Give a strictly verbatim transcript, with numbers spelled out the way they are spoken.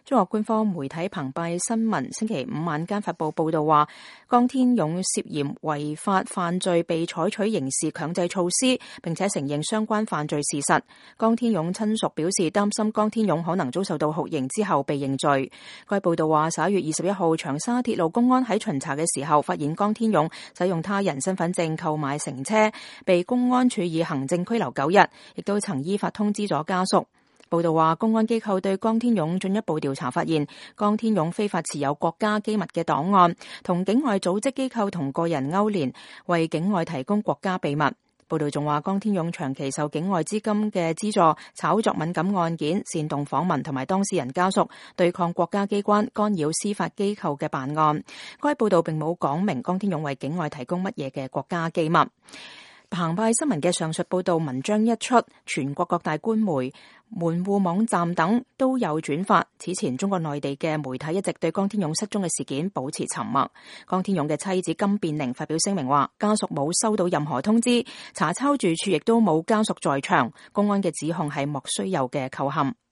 中國官方媒體澎湃新聞星期五晚間發布報道話，江天勇涉嫌違法犯罪被採取刑事強制措施，並且承認相關犯罪事實。江天勇親屬表示擔心江天勇可能遭受到酷刑之後被認罪。該報道話，十一月二十一號長沙鐵路公安喺巡查嘅時候，發現江天勇使用他人身份證購買乘車，被公安處以行政拘留九日，亦都曾依法通知咗家屬。報道話，公安機構對江天勇進一步調查發現，江天勇非法持有國家機密嘅檔案，同境外組織機構同個人勾連，為境外提供國家秘密。報道仲話，江天勇長期受境外資金嘅資助，炒作敏感案件，煽動訪民同埋當事人家屬，對抗國家機關，干擾司法機構嘅辦案。該報道並冇講明江天勇為境外提供乜嘢嘅國家機密。澎湃新聞嘅上述報道文章一出，全國各大官媒、門戶網站等都有轉發。此前中國內地嘅媒體一直對江天勇失蹤嘅事件保持沉默。江天勇嘅妻子金變玲發表聲明話，家屬冇收到任何通知，查抄住處亦都冇家屬在場，公安嘅指控係莫須有嘅構陷。